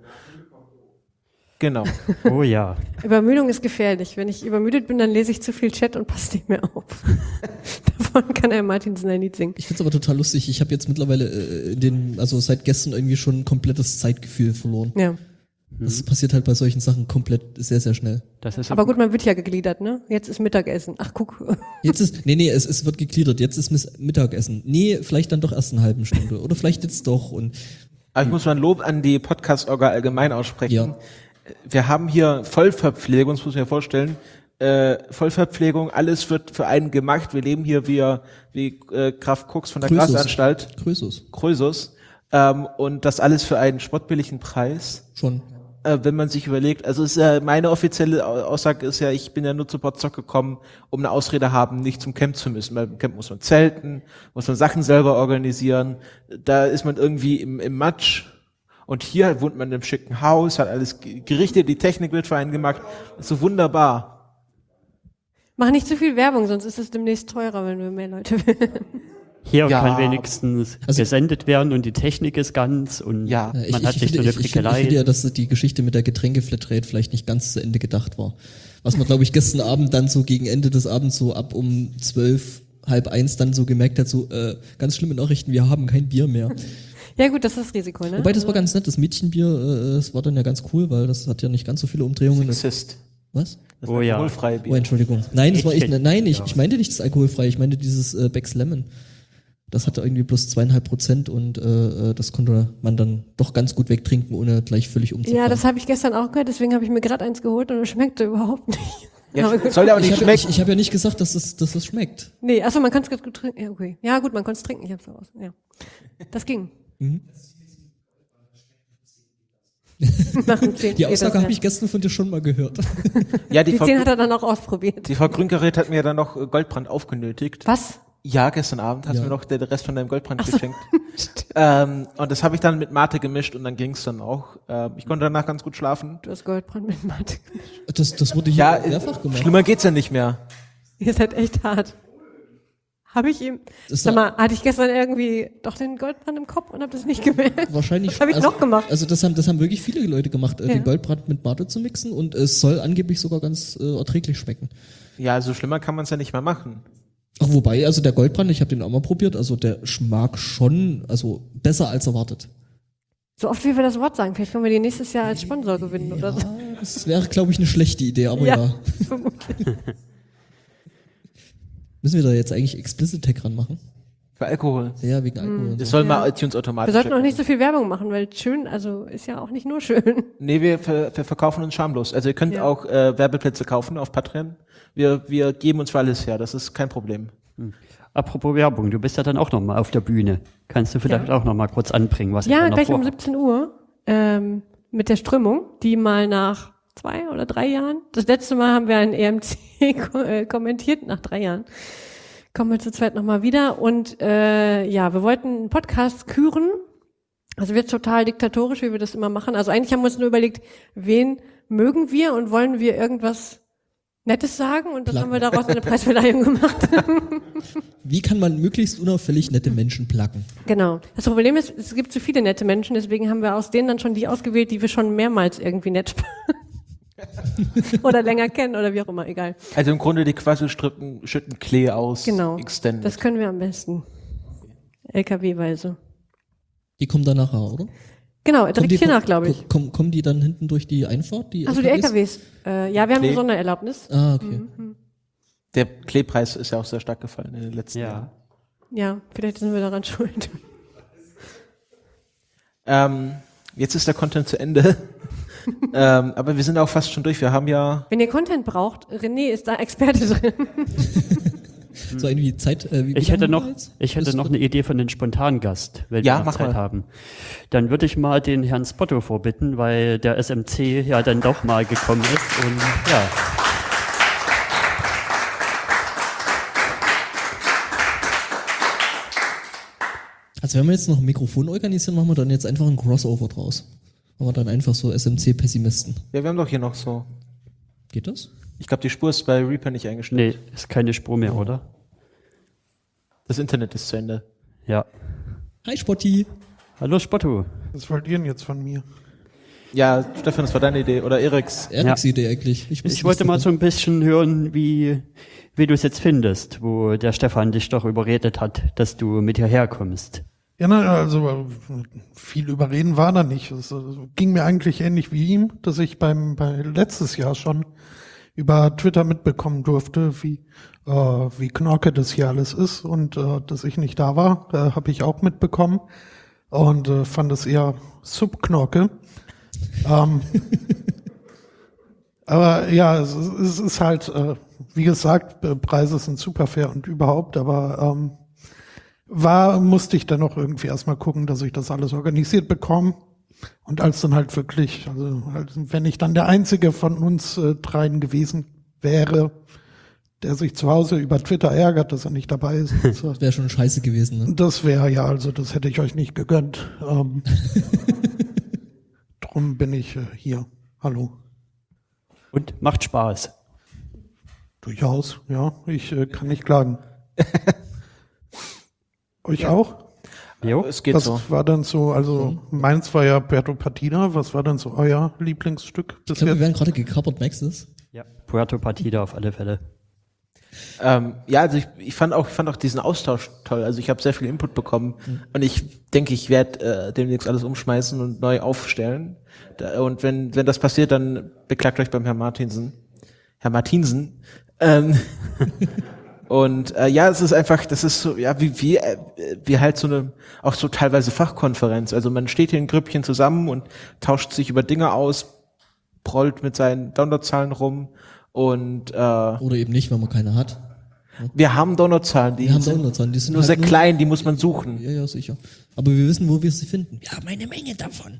S1: Genau.
S3: Oh ja.
S5: Übermüdung ist gefährlich. Wenn ich übermüdet bin, dann lese ich zu viel Chat und passe nicht mehr auf. Davon kann Herr Martinsen ein Lied singen.
S2: Ich find's aber total lustig. Ich habe jetzt mittlerweile äh, in den, also seit gestern irgendwie schon ein komplettes Zeitgefühl verloren.
S5: Ja.
S2: Das passiert halt bei solchen Sachen komplett sehr, sehr schnell.
S3: Das ist
S5: Aber gut, man wird ja gegliedert, ne? Jetzt ist Mittagessen. Ach, guck.
S2: Jetzt ist, nee, nee, es, es wird gegliedert. Jetzt ist Miss- Mittagessen. Nee, vielleicht dann doch erst eine halbe Stunde. Oder vielleicht jetzt doch. Und
S1: Aber ich muss mal ein Lob an die Podcast-Orga allgemein aussprechen.
S2: Ja.
S1: Wir haben hier Vollverpflegung, das muss ich mir vorstellen. Äh, Vollverpflegung, alles wird für einen gemacht. Wir leben hier wie, wie äh, Graf Koks von der
S2: Krösus.
S1: Glasanstalt.
S2: Krösus.
S1: Krösus. Ähm, und das alles für einen spottbilligen Preis.
S2: Schon.
S1: Äh, wenn man sich überlegt, also ist ja, meine offizielle Au- Aussage ist ja, ich bin ja nur zu Potsdok gekommen, um eine Ausrede haben, nicht zum Camp zu müssen. Weil im Camp muss man zelten, muss man Sachen selber organisieren, da ist man irgendwie im, im Matsch. Und hier wohnt man in einem schicken Haus, hat alles ge- gerichtet, die Technik wird für einen gemacht. Das ist so wunderbar.
S5: Mach nicht zu viel Werbung, sonst ist es demnächst teurer, wenn wir mehr Leute will.
S3: Hier
S1: Ja.
S3: kann wenigstens
S2: Also-
S3: gesendet werden und die Technik ist ganz und
S1: Ja.
S2: Ja,
S3: man hat nicht
S2: finde,
S3: so eine
S2: ich, ich, finde, ich
S3: Frickelei.
S2: finde ja, dass die Geschichte mit der Getränkeflatrate vielleicht nicht ganz zu Ende gedacht war. Was man, glaube ich, gestern Abend dann so gegen Ende des Abends so ab um zwölf, halb eins dann so gemerkt hat, so äh, ganz schlimme Nachrichten, wir haben kein Bier mehr.
S5: Ja gut, das ist das Risiko, ne?
S2: Wobei, das war ganz nett, das Mädchenbier, äh, das war dann ja ganz cool, weil das hat ja nicht ganz so viele Umdrehungen.
S1: Sexist.
S2: Was?
S1: Das
S3: Oh ja.
S1: alkoholfreie Bier.
S2: Oh, Entschuldigung. Nein, das war ich,
S3: Mädchen.
S2: nein, ich, ich meinte nicht das alkoholfrei, ich meinte dieses äh, Becks Lemon. Das hatte irgendwie bloß zweieinhalb Prozent und äh, äh, das konnte man dann doch ganz gut wegtrinken, ohne gleich völlig umzufallen.
S5: Ja, das habe ich gestern auch gehört, deswegen habe ich mir gerade eins geholt und es schmeckte überhaupt nicht.
S1: Ja,
S5: Aber gut.
S1: soll ja auch
S2: ich
S1: nicht
S2: habe ja,
S1: schmecken.
S2: ich, ich hab ja nicht gesagt, dass es, dass es schmeckt.
S5: Nee, achso, man kann es gut trinken. Ja, okay. Ja, gut, man konnte es trinken, ich hab's raus. Ja. Das ging.
S2: Mhm.
S5: Nach dem zehnten
S2: Die
S5: geht
S2: Aussage
S5: das,
S2: habe ich gestern von dir schon mal gehört.
S1: Ja, die,
S5: Die
S1: Frau,
S5: zehn hat er dann auch ausprobiert.
S1: die Frau Grüngerät hat mir dann noch äh, Goldbrand aufgenötigt.
S5: Was?
S1: Ja, gestern Abend hat
S2: Ja.
S1: mir noch der, der Rest von deinem Goldbrand geschenkt. ähm, und das habe ich dann mit Mate gemischt und dann ging's dann auch. Ähm, ich konnte danach ganz gut schlafen.
S5: Du hast Goldbrand mit Mathe gemischt.
S2: Das, das wurde hier
S1: Ja,
S2: mehrfach gemacht.
S1: schlimmer geht's ja nicht mehr.
S5: Ihr seid echt hart. Habe ich ihm.
S2: Das
S5: Sag
S2: war-
S5: mal, hatte ich gestern irgendwie doch den Goldbrand im Kopf und habe das nicht gemerkt?
S2: Wahrscheinlich
S5: Was habe ich
S2: also,
S5: noch gemacht?
S2: Also das haben, das haben wirklich viele Leute gemacht, äh,
S5: Ja.
S2: den Goldbrand mit Mate zu mixen und es soll angeblich sogar ganz äh, erträglich schmecken.
S1: Ja, so schlimmer kann man es ja nicht mehr machen.
S2: Ach, wobei, also der Goldbrand, ich habe den auch mal probiert, also der schmeckt schon, also besser als erwartet.
S5: So oft wie wir das Wort sagen, vielleicht können wir die nächstes Jahr als Sponsor gewinnen oder so.
S2: Ja, das wäre, glaube ich, eine schlechte Idee, aber ja.
S5: Ja. Vermutlich.
S2: Müssen wir da jetzt eigentlich Explicit Tag ranmachen?
S1: Für Alkohol.
S2: Ja, wegen Alkohol und
S1: Das
S2: so.
S1: soll mal
S5: Ja.
S1: iTunes automatisch.
S5: Wir sollten auch
S1: checken.
S5: nicht so viel Werbung machen, weil schön, also ist ja auch nicht nur schön.
S1: Nee, wir, ver wir verkaufen uns schamlos. Also ihr könnt
S5: Ja.
S1: auch äh, Werbeplätze kaufen auf Patreon. Wir, wir geben uns für alles her, das ist kein Problem.
S3: Apropos Werbung, du bist ja dann auch noch mal auf der Bühne. Kannst du vielleicht auch noch mal kurz anbringen, was ich
S5: Ja,
S3: da noch
S5: gleich um
S3: vorhab?
S5: siebzehn Uhr ähm, mit der Strömung, die mal nach zwei oder drei Jahren, das letzte Mal haben wir ein E M C ko äh, kommentiert, nach drei Jahren, kommen wir zu zweit nochmal wieder und äh, ja, wir wollten einen Podcast küren, also wird total diktatorisch, wie wir das immer machen, also eigentlich haben wir uns nur überlegt, wen mögen wir und wollen wir irgendwas Nettes sagen und dann
S2: Placken.
S5: haben wir daraus eine Preisverleihung gemacht.
S2: Wie kann man möglichst unauffällig nette Menschen placken?
S5: Genau. Das Problem ist, es gibt zu viele nette Menschen, deswegen haben wir aus denen dann schon die ausgewählt, die wir schon mehrmals irgendwie nett oder länger kennen oder wie auch immer, egal.
S1: Also im Grunde die Quasselstrippen schütten Klee aus.
S5: Genau.
S1: Extended.
S5: Das können wir am besten. L K W-weise.
S2: Die kommen dann nachher, oder?
S5: Genau,
S2: Kommen
S5: direkt
S2: die,
S5: hier nach, glaube ich.
S2: Kommen, kommen die dann hinten durch die Einfahrt? Die
S5: Also die L K Ws. Äh, ja, wir haben
S1: Klee.
S5: eine Sondererlaubnis.
S2: Ah, okay.
S1: Der Kleepreis ist ja auch sehr stark gefallen in den letzten Jahren.
S3: Ja.
S5: Ja, vielleicht sind wir daran schuld.
S1: Ähm, jetzt ist der Content zu Ende. ähm, aber wir sind auch fast schon durch. Wir haben ja,
S5: Wenn ihr Content braucht, René ist da Experte drin.
S2: So irgendwie Zeit. Äh, wie, wie
S3: Ich hätte
S2: lange
S3: noch,
S2: haben wir jetzt?
S3: ich hätte
S2: Das
S3: noch
S2: wird-
S3: eine Idee für den Spontangast, wenn
S1: Ja,
S3: wir noch
S1: mach
S3: Zeit
S1: mal.
S3: haben. Dann würde ich mal den Herrn Spotto vorbitten, weil der S M C ja dann doch mal gekommen ist und ja.
S2: Also wenn wir jetzt noch ein Mikrofon organisieren, machen wir dann jetzt einfach ein Crossover draus. Machen wir dann einfach so S M C-Pessimisten.
S1: ja, wir haben doch hier noch so.
S2: Geht das?
S1: Ich glaube, die Spur ist bei Reaper nicht eingestellt.
S3: Nee, ist keine Spur mehr, oder?
S1: Das Internet ist zu Ende.
S3: Ja.
S2: Hi Spotti.
S3: Hallo Spotto.
S6: Was wollt ihr denn jetzt von mir?
S1: Ja, Stefan, das war deine Idee. Oder Eriks.
S2: Eriks
S3: Ja.
S2: Idee eigentlich. wusste
S3: Ich wollte
S2: nicht
S3: mal so
S2: davon.
S3: ein bisschen hören, wie, wie du es jetzt findest, wo der Stefan dich doch überredet hat, dass du mit hierher kommst.
S6: Ja, na, also viel überreden war da nicht. Es ging mir eigentlich ähnlich wie ihm, dass ich beim bei letztes Jahr schon über Twitter mitbekommen durfte, wie äh, wie Knorke das hier alles ist und äh, dass ich nicht da war, äh, habe ich auch mitbekommen und äh, fand es eher Subknorke. ähm, aber ja, es, es ist halt, äh, wie gesagt, Preise sind super fair und überhaupt, aber ähm, war, musste ich dann noch irgendwie erstmal gucken, dass ich das alles organisiert bekomme. Und als dann halt wirklich, also halt, wenn ich dann der Einzige von uns äh, dreien gewesen wäre, der sich zu Hause über Twitter ärgert, dass er nicht dabei ist.
S2: Das wäre schon scheiße gewesen, ne?
S6: Das wäre ja, also das hätte ich euch nicht gegönnt. Ähm, drum bin ich äh, hier. Hallo.
S3: Und macht Spaß.
S6: Durchaus, ja. Ich äh, kann nicht klagen. Euch auch?
S3: Jo.
S1: Es geht
S6: Was
S1: so.
S6: war dann so, also meins war ja Puerto Partida, was war dann so euer Lieblingsstück bis
S2: Ich glaube, wir
S6: jetzt?
S2: werden gerade gekappert, Maxis.
S3: Ja. Puerto Partida auf alle Fälle.
S1: Ähm, ja, also ich, ich fand auch, ich fand auch diesen Austausch toll. Also ich habe sehr viel Input bekommen mhm. und ich denke, ich werde äh, demnächst alles umschmeißen und neu aufstellen. Da, und wenn wenn das passiert, dann beklagt euch beim Herrn Martinsen, Herr Martinsen. Ähm, und äh, ja, es ist einfach, das ist so, ja, wie wie äh, wie halt so eine auch so teilweise Fachkonferenz. Also man steht hier in Grüppchen zusammen und tauscht sich über Dinge aus, prollt mit seinen Downloadzahlen rum. Und äh,
S2: Oder eben nicht, wenn man keine hat.
S1: wir haben Downloadzahlen, die
S2: Wir haben
S1: sind
S2: Downloadzahlen, die sind
S1: nur
S2: halt
S1: sehr
S2: nur-
S1: klein, die muss man suchen.
S2: Ja, ja, sicher. Aber wir wissen, wo wir sie finden. Wir haben eine Menge davon.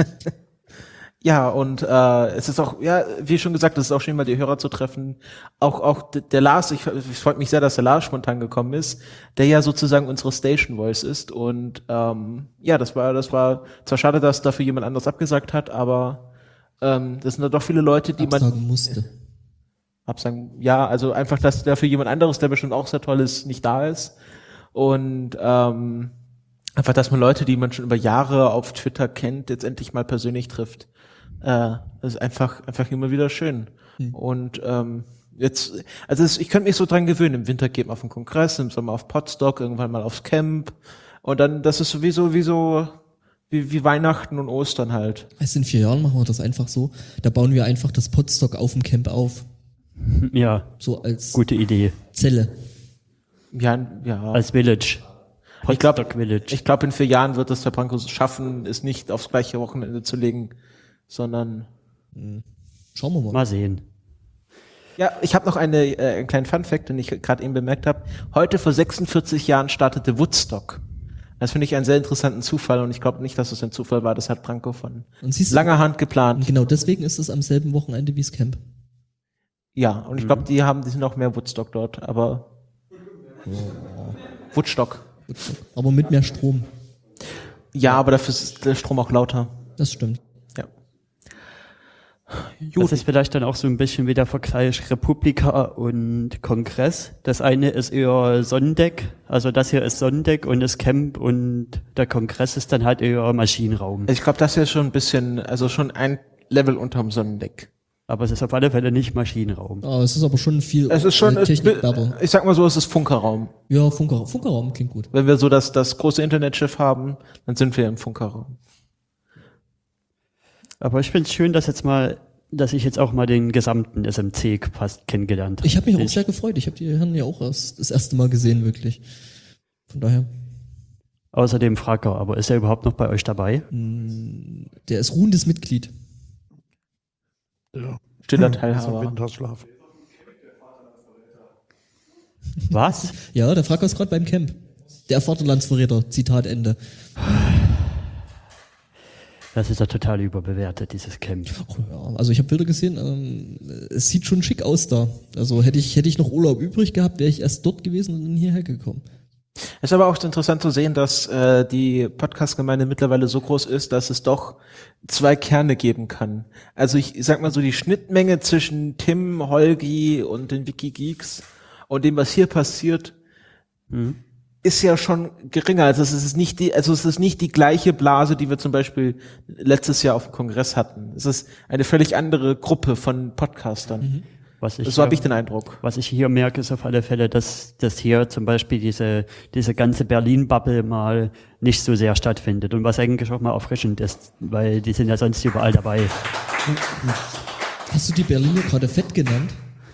S1: Ja, und äh, es ist auch, ja, wie schon gesagt, es ist auch schön, mal die Hörer zu treffen. Auch auch d- der Lars, ich, ich freut mich sehr, dass der Lars spontan gekommen ist, der ja sozusagen unsere Station Voice ist. Und ähm, ja, das war, das war zwar schade, dass dafür jemand anderes abgesagt hat, aber ähm, das sind da doch viele Leute, die man
S2: Absagen musste.
S1: absagen, ja, also einfach, dass dafür jemand anderes, der bestimmt auch sehr toll ist, nicht da ist. Und ähm, einfach, dass man Leute, die man schon über Jahre auf Twitter kennt, jetzt endlich mal persönlich trifft. Äh, das ist einfach, einfach immer wieder schön.
S2: Hm.
S1: Und ähm, jetzt, also es, ich könnte mich so dran gewöhnen, im Winter geht man auf den Kongress, im Sommer auf Podstock, irgendwann mal aufs Camp. Und dann, das ist sowieso wie so, wie, wie Weihnachten und Ostern halt.
S2: Weißt du, in vier Jahren machen wir das einfach so. Da bauen wir einfach das Podstock auf dem Camp auf.
S3: Ja,
S2: So als
S3: gute Idee.
S2: Zelle.
S1: Ja, ja.
S3: Als Village.
S1: Ich glaube,
S3: Podstock Village.
S1: ich glaube, in vier Jahren wird es der Brancos schaffen, es nicht aufs gleiche Wochenende zu legen, sondern
S2: Schauen wir mal.
S3: Mal sehen.
S1: ja, ich habe noch eine, äh, einen kleinen Funfact, den ich gerade eben bemerkt habe. Heute vor sechsundvierzig Jahren startete Woodstock. Das finde ich einen sehr interessanten Zufall und ich glaube nicht, dass es ein Zufall war. Das hat Branko von
S2: Und siehst du,
S1: langer Hand geplant.
S2: genau deswegen ist es am selben Wochenende wie das Camp.
S1: Ja, und ich glaube, die haben, die sind auch mehr Woodstock dort, aber Woodstock.
S2: Aber mit mehr Strom.
S1: Ja, aber dafür ist der Strom auch lauter.
S2: Das stimmt.
S1: Ja.
S3: Das ist vielleicht dann auch so ein bisschen wie der Vergleich Republika und Kongress. Das eine ist eher Sonnendeck, also das hier ist Sonnendeck und das Camp und der Kongress ist dann halt eher Maschinenraum.
S1: Ich glaube, das hier ist schon ein bisschen, also schon ein Level unterm Sonnendeck.
S3: Aber es ist auf alle Fälle nicht Maschinenraum.
S2: Ah, es ist aber schon viel
S1: Es ist schon,
S2: äh,
S1: es,
S2: Technikbabble.
S1: ich sag mal so, es ist Funkerraum.
S2: Ja, Funker, Funkerraum klingt gut.
S1: Wenn wir so das, das große Internetschiff haben, dann sind wir im Funkerraum.
S3: Aber ich finde es schön, dass jetzt mal, dass ich jetzt auch mal den gesamten S M C fast kennengelernt habe.
S2: Ich habe mich auch sehr gefreut. Ich habe die Herren ja auch erst das erste Mal gesehen, wirklich. Von daher,
S3: Außerdem Fracker, aber ist er überhaupt noch bei euch dabei?
S2: der ist ruhendes Mitglied.
S6: Ja.
S1: Stiller
S6: Also
S1: Teilhaber.
S6: Winterschlaf.
S3: Was?
S2: Ja, der Fracker ist gerade beim Camp. Der Vaterlandsverräter, Zitat Ende.
S3: Das ist ja total überbewertet, dieses Camp.
S2: Ach, ja, also ich habe Bilder gesehen, ähm, es sieht schon schick aus da. Also hätte ich hätte ich noch Urlaub übrig gehabt, wäre ich erst dort gewesen und dann hierher gekommen.
S1: Es ist aber auch interessant zu sehen, dass äh, die Podcast-Gemeinde mittlerweile so groß ist, dass es doch zwei Kerne geben kann. Also ich sag mal so, die Schnittmenge zwischen Tim, Holgi und den Wikigeeks und dem, was hier passiert,
S3: Mhm.
S1: ist ja schon geringer. Also es ist nicht die, also es ist nicht die gleiche Blase, die wir zum Beispiel letztes Jahr auf dem Kongress hatten. Es ist eine völlig andere Gruppe von Podcastern.
S3: Was ich
S1: So habe
S3: hier-
S1: ich den Eindruck.
S3: Was ich hier merke, ist auf alle Fälle, dass, dass hier zum Beispiel diese, diese ganze Berlin-Bubble mal nicht so sehr stattfindet und was eigentlich auch mal erfrischend ist, weil die sind ja sonst überall dabei.
S2: Hast du die Berliner gerade fett genannt?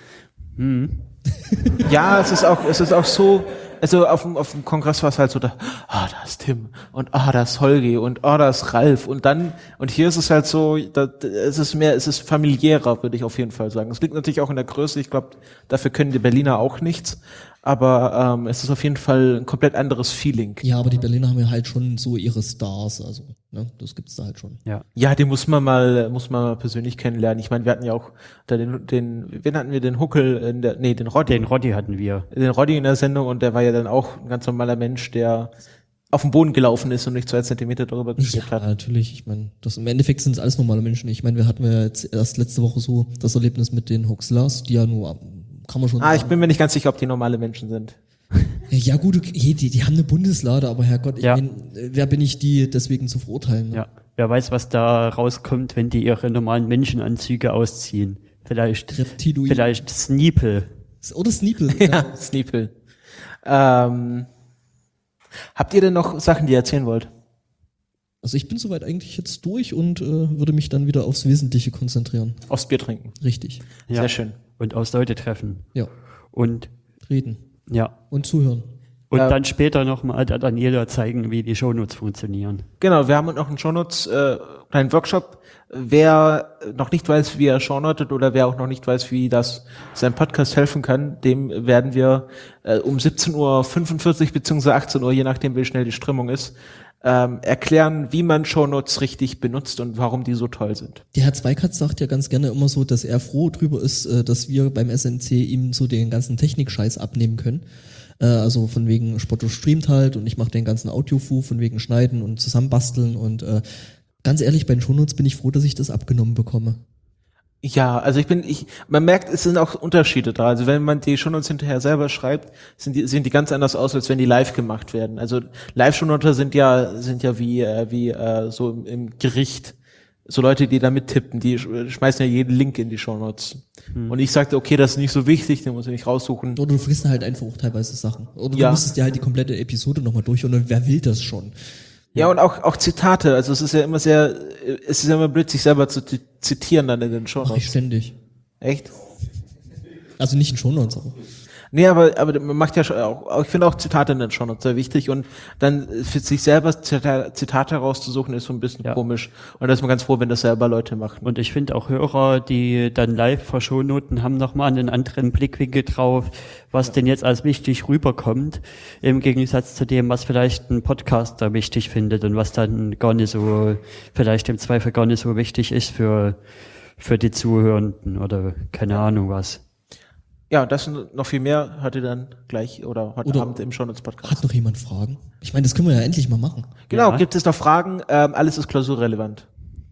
S1: Ja, es ist auch, es ist auch so, also auf dem, auf dem Kongress war es halt so, da, ah, da ist Tim und ah, da ist Holgi und ah, da ist Ralf und dann, und hier ist es halt so, da, es ist mehr, es ist familiärer, würde ich auf jeden Fall sagen. Es liegt natürlich auch in der Größe, ich glaube, dafür können die Berliner auch nichts, aber ähm, es ist auf jeden Fall ein komplett anderes Feeling.
S2: Ja, aber die Berliner haben ja halt schon so ihre Stars, also, ne, das gibt's da halt schon.
S3: Ja.
S1: Ja, die muss man mal, muss man mal persönlich kennenlernen. Ich meine, wir hatten ja auch da den, den, wen hatten wir, den Huckel in der, nee, den Roddy.
S3: Den Roddy hatten wir.
S1: den Roddy in der Sendung und der war ja dann auch ein ganz normaler Mensch, der auf den Boden gelaufen ist und nicht zwei Zentimeter darüber
S2: Ja,
S1: geschwebt hat.
S2: natürlich. Ich meine, das im Endeffekt sind es alles normale Menschen. Ich meine, wir hatten ja jetzt erst letzte Woche so das Erlebnis mit den Hoxlers, die ja nur, kann man schon
S1: Ah, ich
S2: sagen.
S1: bin mir nicht ganz sicher, ob die normale Menschen sind.
S2: Ja gut, okay, die, die haben eine Bundeslade, aber Herrgott, ich
S3: Ja.
S2: meine, wer bin ich, die deswegen zu verurteilen? Ne?
S3: Ja. Wer weiß, was da rauskommt, wenn die ihre normalen Menschenanzüge ausziehen. Vielleicht,
S2: Reptiloid.
S3: vielleicht Sneeple.
S2: Oder Sneeple.
S1: Ja, Sneeple. Ähm, habt ihr denn noch Sachen, die ihr erzählen wollt?
S2: Also ich bin soweit eigentlich jetzt durch und äh, würde mich dann wieder aufs Wesentliche konzentrieren.
S1: Aufs Bier trinken.
S2: Richtig.
S3: Ja.
S1: Sehr schön.
S3: Und aus Leute treffen.
S2: Ja.
S3: Und,
S2: Reden.
S3: ja.
S2: Und zuhören.
S3: Und
S1: Ja.
S3: dann später nochmal der Daniela zeigen, wie die Shownotes funktionieren.
S1: Genau, wir haben noch einen Shownotes, äh, kleinen Workshop. Wer noch nicht weiß, wie er shownotet oder wer auch noch nicht weiß, wie das sein Podcast helfen kann, dem werden wir äh, um siebzehn Uhr fünfundvierzig beziehungsweise achtzehn Uhr, je nachdem wie schnell die Strömung ist, ähm, erklären, wie man Shownotes richtig benutzt und warum die so toll sind.
S2: Der Herr Zweikatz sagt ja ganz gerne immer so, dass er froh drüber ist, äh, dass wir beim S N C ihm so den ganzen Technikscheiß abnehmen können. Äh, Also von wegen Spotto streamt halt und ich mache den ganzen Audio-Fu, von wegen Schneiden und zusammenbasteln und äh, ganz ehrlich, bei den Shownotes bin ich froh, dass ich das abgenommen bekomme.
S1: Ja, also ich bin, ich, man merkt, es sind auch Unterschiede da. Also wenn man die Shownotes hinterher selber schreibt, sind die, sehen die ganz anders aus, als wenn die live gemacht werden. Also Live-Shownoter sind ja, sind ja wie, äh, wie, äh, so im, im Gericht. So Leute, die da mittippen, die sch- schmeißen ja jeden Link in die Shownotes.
S3: Hm.
S1: Und ich sagte, okay, das ist nicht so wichtig, den muss ich nicht raussuchen.
S2: Oder du vergisst halt einfach auch teilweise Sachen. Oder
S1: Ja.
S2: du musstest dir halt die komplette Episode nochmal durchhören und wer will das schon?
S1: Ja, und auch, auch Zitate. Also es ist ja immer sehr, es ist ja immer blöd, sich selber zu ti- zitieren dann in den
S2: Mach ich
S1: Shownotes.
S2: ständig.
S1: Echt?
S2: Also nicht in Shownotes, aber.
S1: Nee, aber, aber man macht ja schon auch, auch- ich finde auch Zitate in den Shownotes sehr wichtig und dann für sich selber Zita- Zitate herauszusuchen ist so ein bisschen
S3: Ja.
S1: komisch. Und da ist man ganz froh, wenn das selber Leute machen.
S3: Und ich finde auch Hörer, die dann live vor Shownoten haben, nochmal einen anderen Blickwinkel drauf, was denn jetzt als wichtig rüberkommt, im Gegensatz zu dem, was vielleicht ein Podcaster wichtig findet und was dann gar nicht so, vielleicht im Zweifel gar nicht so wichtig ist für, für die Zuhörenden oder keine Ahnung was.
S1: Ja, das und noch viel mehr hört ihr dann gleich oder heute
S2: Oder-
S1: Abend im Shownotes Podcast.
S2: Hat noch jemand Fragen? Ich meine, das können wir ja endlich mal machen.
S1: Genau,
S3: Ja.
S1: gibt es noch Fragen? Ähm, alles ist klausurrelevant.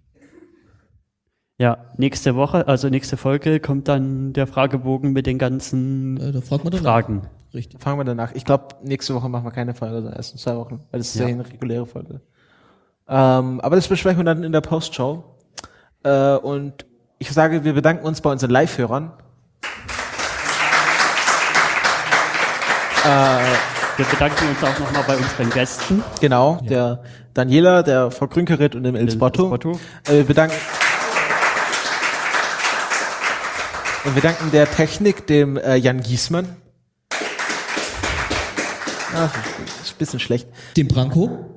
S3: Ja, nächste Woche, also nächste Folge kommt dann der Fragebogen mit den ganzen
S2: Äh, da fragt man dann
S3: Fragen.
S2: Richtig.
S1: Fangen wir danach. Ich glaube, nächste Woche machen wir keine Folge, sondern erst in zwei Wochen, weil das ist ja,
S3: Ja.
S1: eine reguläre Folge. Ähm, aber das besprechen wir dann in der Postshow. Äh, und ich sage, wir bedanken uns bei unseren Live-Hörern.
S3: Wir bedanken uns auch nochmal bei unseren Gästen.
S1: Genau, der Daniela, der Frau Grünkerit und dem El Spotto.
S3: Spotto.
S1: Äh, wir bedanken und wir danken der Technik, dem äh, Jan Giesmann. Ah, ist ein bisschen schlecht.
S2: Dem Branko.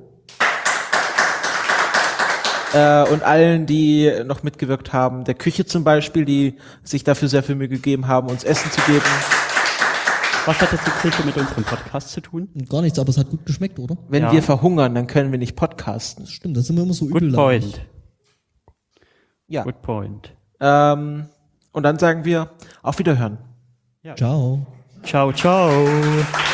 S1: Äh, und allen, die noch mitgewirkt haben, der Küche zum Beispiel, die sich dafür sehr viel Mühe gegeben haben, uns Essen zu geben.
S3: Was hat das die Küche mit unserem Podcast zu tun?
S2: Gar nichts, aber es hat gut geschmeckt, oder?
S1: Wenn
S3: Ja.
S1: wir verhungern, dann können wir nicht podcasten.
S2: Stimmt, da sind wir immer so
S3: Good
S2: übel.
S3: point.
S1: Ja.
S3: Good point.
S1: Ähm, und dann sagen wir auf Wiederhören.
S2: Ciao.
S3: Ciao, ciao.